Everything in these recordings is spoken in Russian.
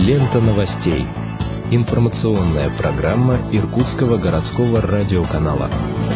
Лента новостей. Информационная программа Иркутского городского радиоканала.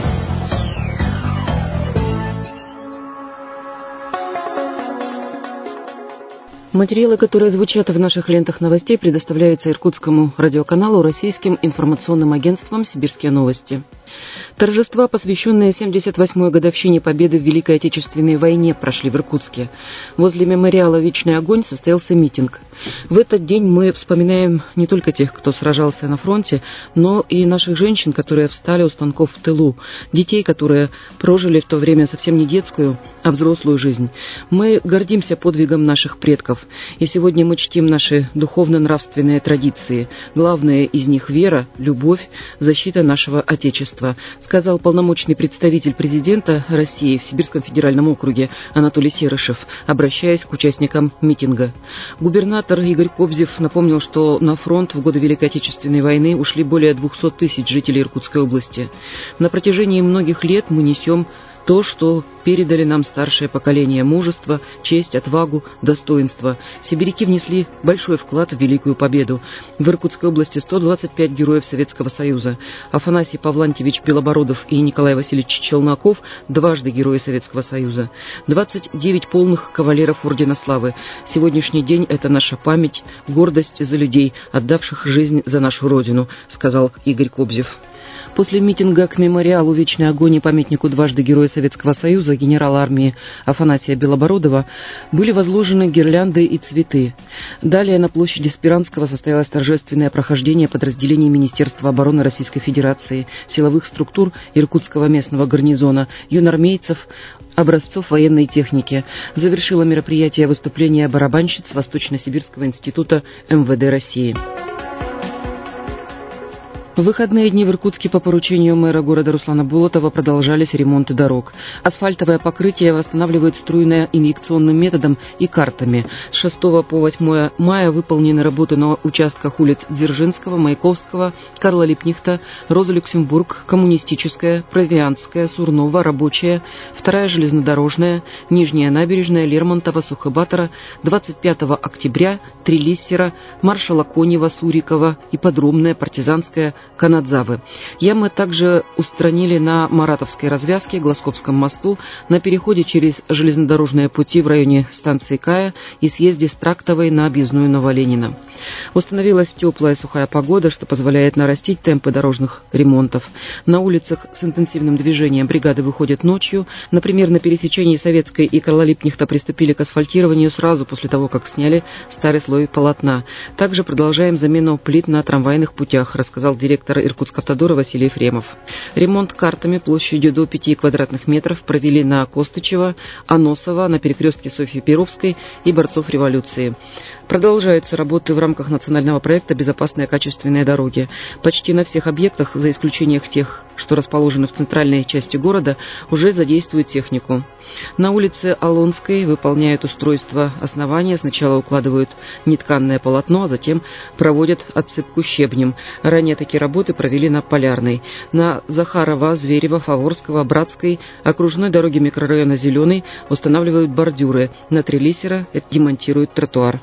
Материалы, которые звучат в наших лентах новостей, предоставляются Иркутскому радиоканалу российским информационным агентством «Сибирские новости». Торжества, посвященные 78-й годовщине победы в Великой Отечественной войне, прошли в Иркутске. Возле мемориала «Вечный огонь» состоялся митинг. В этот день мы вспоминаем не только тех, кто сражался на фронте, но и наших женщин, которые встали у станков в тылу, детей, которые прожили в то время совсем не детскую, а взрослую жизнь. Мы гордимся подвигом наших предков, и сегодня мы чтим наши духовно-нравственные традиции. Главное из них — вера, любовь, защита нашего Отечества, сказал полномочный представитель президента России в Сибирском федеральном округе Анатолий Серышев, обращаясь к участникам митинга. Губернатор Игорь Кобзев напомнил, что на фронт в годы Великой Отечественной войны ушли более 200 тысяч жителей Иркутской области. На протяжении многих лет мы несем то, что передали нам старшее поколение: мужество, честь, отвагу, достоинство. Сибиряки внесли большой вклад в Великую Победу. В Иркутской области 125 героев Советского Союза. Афанасий Павлантьевич Белобородов и Николай Васильевич Челноков — дважды герои Советского Союза. 29 полных кавалеров Ордена Славы. Сегодняшний день — это наша память, гордость за людей, отдавших жизнь за нашу Родину, сказал Игорь Кобзев. После митинга к мемориалу «Вечный огонь» и памятнику дважды Героя Советского Союза генерала армии Афанасия Белобородова были возложены гирлянды и цветы. Далее на площади Спиранского состоялось торжественное прохождение подразделений Министерства обороны Российской Федерации, силовых структур Иркутского местного гарнизона, юнармейцев, образцов военной техники. Завершило мероприятие выступление барабанщиц Восточно-Сибирского института МВД России. В выходные дни в Иркутске по поручению мэра города Руслана Болотова продолжались ремонты дорог. Асфальтовое покрытие восстанавливают струйно-инъекционным методом и картами. С 6 по 8 мая выполнены работы на участках улиц Дзержинского, Маяковского, Карла Липнихта, Роза Люксембург, Коммунистическая, Провианская, Сурнова, Рабочая, 2-я железнодорожная, Нижняя набережная, Лермонтова, Сухобатора, 25 октября, Трилиссера, Маршала Конева, Сурикова, Ипподромная, Партизанская, Канадзавы. Ямы также устранили на Маратовской развязке, Глазковском мосту, на переходе через железнодорожные пути в районе станции Кая и съезде с Трактовой на объездную Новоленина. Установилась теплая сухая погода, что позволяет нарастить темпы дорожных ремонтов. На улицах с интенсивным движением бригады выходят ночью. Например, на пересечении Советской и Карла Липнихта приступили к асфальтированию сразу после того, как сняли старый слой полотна. Также продолжаем замену плит на трамвайных путях, рассказал директор Иркутскавтодора Василий Ефремов. Ремонт картами площадью до 5 квадратных метров провели на Костычева, Аносова, на перекрестке Софьи Перовской и Борцов революции. Продолжаются работы в рамках национального проекта «Безопасные качественные дороги». Почти на всех объектах, за исключением тех, что расположены в центральной части города, уже задействуют технику. На улице Алонской выполняют устройство основания. Сначала укладывают нетканное полотно, а затем проводят отсыпку щебнем. Ранее такие работы провели на Полярной. На Захарова, Зверева, Фаворского, Братской, окружной дороге микрорайона Зеленый устанавливают бордюры. На Трилиссера демонтируют тротуар.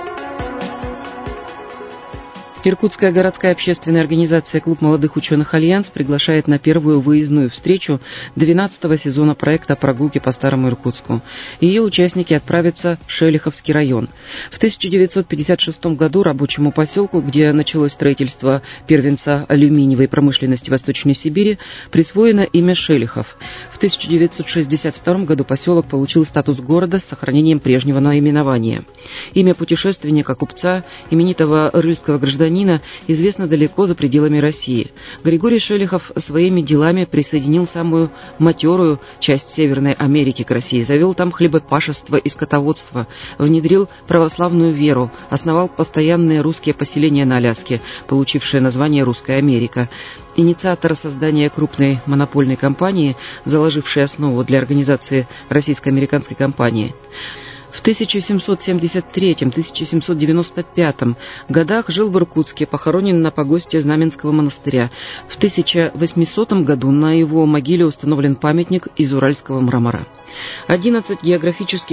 Иркутская городская общественная организация «Клуб молодых ученых Альянс» приглашает на первую выездную встречу 12-го сезона проекта «Прогулки по Старому Иркутску». Ее участники отправятся в Шелиховский район. В 1956 году рабочему поселку, где началось строительство первенца алюминиевой промышленности Восточной Сибири, присвоено имя Шелихов. В 1962 году поселок получил статус города с сохранением прежнего наименования. Имя путешественника, купца, именитого рыльского гражданина известно далеко за пределами России. Григорий Шелихов своими делами присоединил самую матерую часть Северной Америки к России, завел там хлебопашество и скотоводство, внедрил православную веру, основал постоянные русские поселения на Аляске, получившие название «Русская Америка». Инициатор создания крупной монопольной компании, заложившей основу для организации российско-американской компании. В 1773-1795 годах жил в Иркутске, похоронен на погосте Знаменского монастыря. В 1800 году на его могиле установлен памятник из уральского мрамора. 11 географических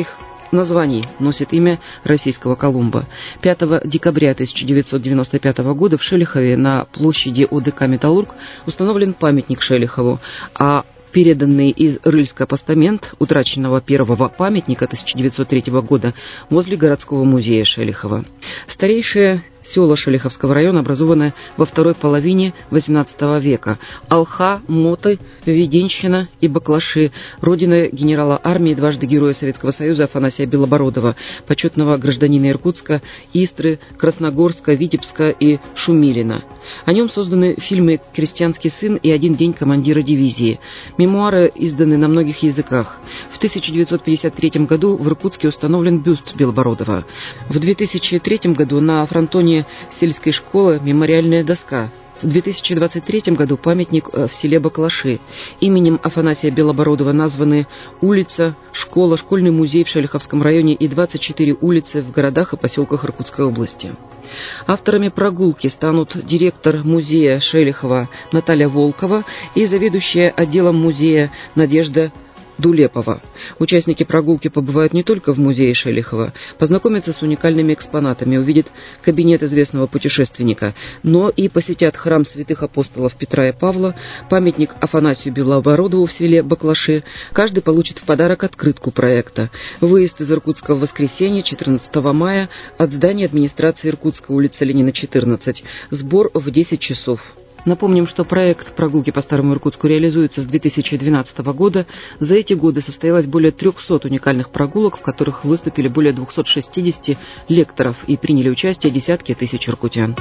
названий носит имя российского Колумба. 5 декабря 1995 года в Шелихове на площади ОДК «Металлург» установлен памятник Шелихову, а переданный из Рыльска постамент утраченного первого памятника 1903 года возле городского музея Шелихова. Старейшее село Шелиховского района образованы во второй половине XVIII века. Алха, Моты, Веденщина и Баклаши – родина генерала армии, дважды Героя Советского Союза Афанасия Белобородова, почетного гражданина Иркутска, Истры, Красногорска, Витебска и Шумилина. О нем созданы фильмы «Крестьянский сын» и «Один день командира дивизии». Мемуары изданы на многих языках. В 1953 году в Иркутске установлен бюст Белобородова. В 2003 году на фронтоне сельской школы мемориальная доска. В 2023 году памятник в селе Баклаши. Именем Афанасия Белобородова названы улица, школа, школьный музей в Шелиховском районе и 24 улицы в городах и поселках Иркутской области. Авторами прогулки станут директор музея Шелихова Наталья Волкова и заведующая отделом музея Надежда Дулепова. Участники прогулки побывают не только в музее Шелихова, познакомятся с уникальными экспонатами, увидят кабинет известного путешественника, но и посетят храм святых апостолов Петра и Павла, памятник Афанасию Белобородову в селе Баклаши. Каждый получит в подарок открытку проекта. Выезд из Иркутска в воскресенье, 14 мая, от здания администрации Иркутска, улица Ленина, 14. Сбор в 10 часов. Напомним, что проект «Прогулки по Старому Иркутску» реализуется с 2012 года. За эти годы состоялось более 300 уникальных прогулок, в которых выступили более 260 лекторов и приняли участие десятки тысяч иркутян.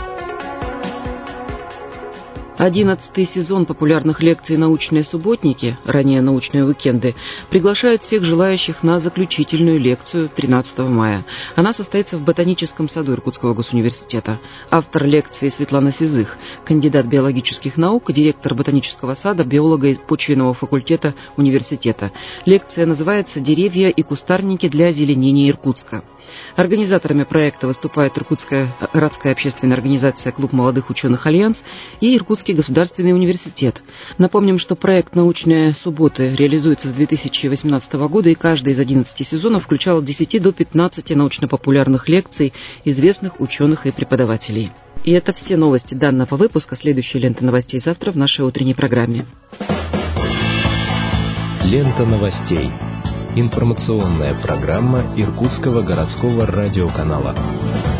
11-й сезон популярных лекций «Научные субботники», ранее «Научные уикенды», приглашает всех желающих на заключительную лекцию 13 мая. Она состоится в Ботаническом саду Иркутского госуниверситета. Автор лекции Светлана Сизых, кандидат биологических наук, директор Ботанического сада, биолога из почвенного факультета университета. Лекция называется «Деревья и кустарники для озеленения Иркутска». Организаторами проекта выступает Иркутская городская общественная организация «Клуб молодых ученых Альянс» и Иркутский государственный университет. Напомним, что проект «Научные субботы» реализуется с 2018 года, и каждый из 11 сезонов включал от 10 до 15 научно-популярных лекций известных ученых и преподавателей. И это все новости данного выпуска. Следующая лента новостей завтра в нашей утренней программе. Лента новостей. Информационная программа Иркутского городского радиоканала.